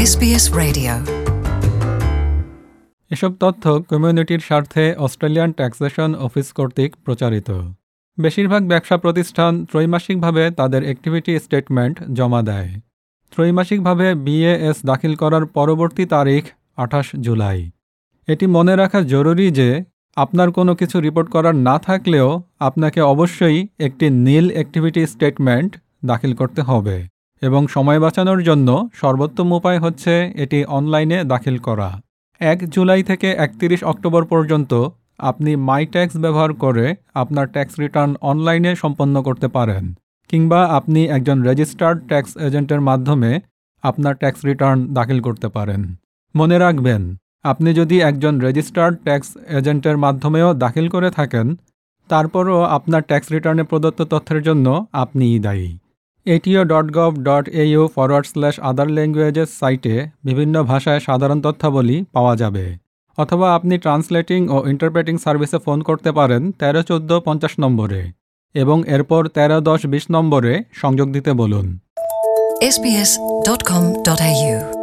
SBS Radio. এসব তথ্য কমিউনিটির স্বার্থে অস্ট্রেলিয়ান ট্যাক্সেশন অফিস কর্তৃক প্রচারিত। বেশিরভাগ ব্যবসা প্রতিষ্ঠান ত্রৈমাসিকভাবে তাদের অ্যাক্টিভিটি স্টেটমেন্ট জমা দেয়। ত্রৈমাসিকভাবে BAS দাখিল করার পরবর্তী তারিখ 28 জুলাই। এটি মনে রাখা জরুরি যে আপনার কোনো কিছু রিপোর্ট করার না থাকলেও আপনাকে অবশ্যই একটি নীল অ্যাক্টিভিটি স্টেটমেন্ট দাখিল করতে হবে এবং সময় বাঁচানোর জন্য সর্বোত্তম উপায় হচ্ছে এটি অনলাইনে দাখিল করা। 1 জুলাই থেকে 31 অক্টোবর পর্যন্ত আপনি মাই ট্যাক্স ব্যবহার করে আপনার ট্যাক্স রিটার্ন অনলাইনে সম্পন্ন করতে পারেন, কিংবা আপনি একজন রেজিস্টার্ড ট্যাক্স এজেন্টের মাধ্যমে আপনার ট্যাক্স রিটার্ন দাখিল করতে পারেন। মনে রাখবেন, আপনি যদি একজন রেজিস্টার্ড ট্যাক্স এজেন্টের মাধ্যমেও দাখিল করে থাকেন, তারপরও আপনার ট্যাক্স রিটার্নে প্রদত্ত তথ্যের জন্য আপনিই দায়ী। ATO.gov.au/other languages সাইটে বিভিন্ন ভাষায় সাধারণ তথ্যাবলী পাওয়া যাবে, অথবা আপনি ট্রান্সলেটিং ও ইন্টারপ্রেটিং সার্ভিসে ফোন করতে পারেন 13 14 50 নম্বরে এবং এরপর 13 10 20 নম্বরে সংযোগ দিতে বলুন। SBS.com.au